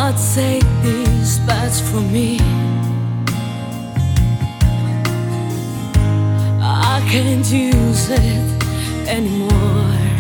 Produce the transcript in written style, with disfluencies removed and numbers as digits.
take these bets for me. I can't use it anymore.